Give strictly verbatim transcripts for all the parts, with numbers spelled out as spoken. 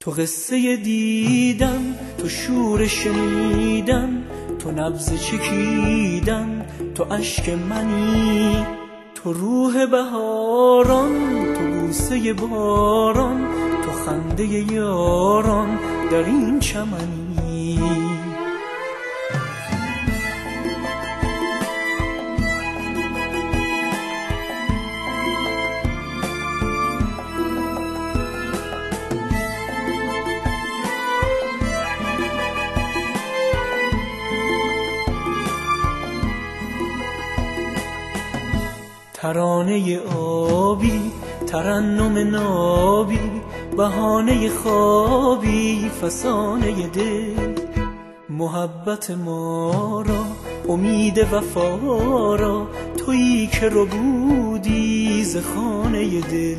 تو قصه دیدم، تو شور شنیدم، تو نبض چکیدم، تو اشک منی، تو روح بهاران، تو بوسه باران، تو خنده یاران در این چمنی. ترانه آبی، ترنم نابی، بهانه خوابی، فسانه دل، محبت ما را، امید وفا را، تویی که ربودی ز خانه دل.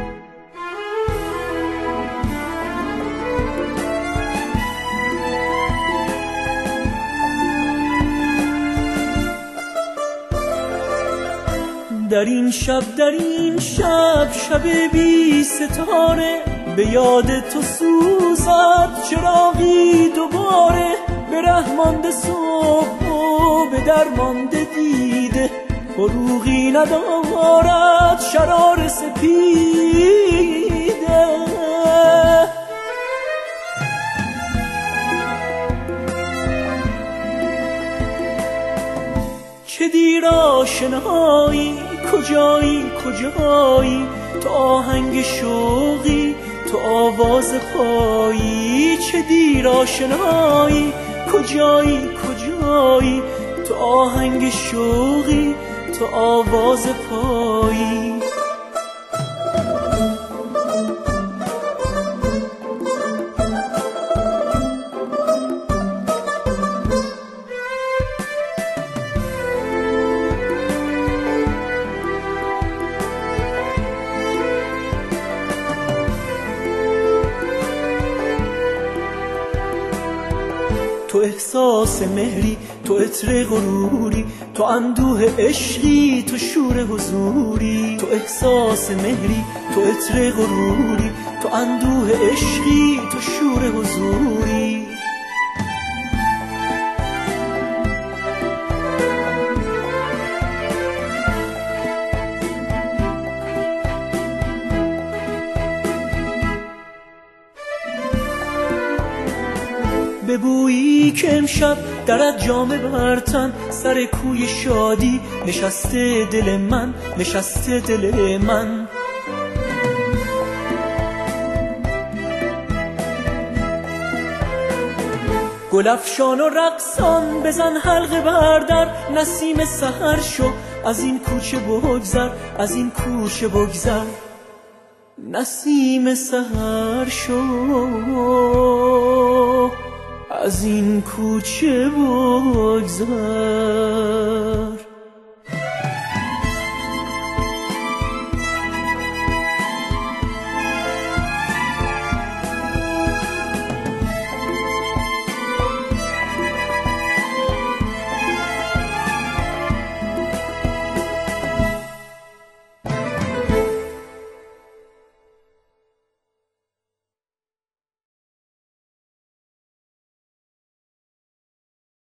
در این شب، در این شب، شب بی ستاره، به یاد تو سوزد چراغی دوباره، به رحمانده صبح و به درمانده دیده، فروغی ندارد شرار سپیده. چه دیر آشنایی، کجایی کجایی، تو آهنگ شوقی، تو آواز پایی. چه دیر آشنایی، کجایی کجایی، تو آهنگ شوقی، تو آواز پایی. تو احساس مهری، تو عطر غروری، تو اندوه عشقی، تو شور حضوری. تو احساس مهری، تو عطر غروری، تو اندوه عشقی، تو شور حضوری. ببویی که امشب درت جامه برتن، سر کوی شادی نشسته دل من، نشسته دل من. گل افشان و رقصان بزن حلقه بردر، نسیم سحر شو از این کوچه بگذر، از این کوچه بگذر. نسیم سحر شو از این کوچه بگذر.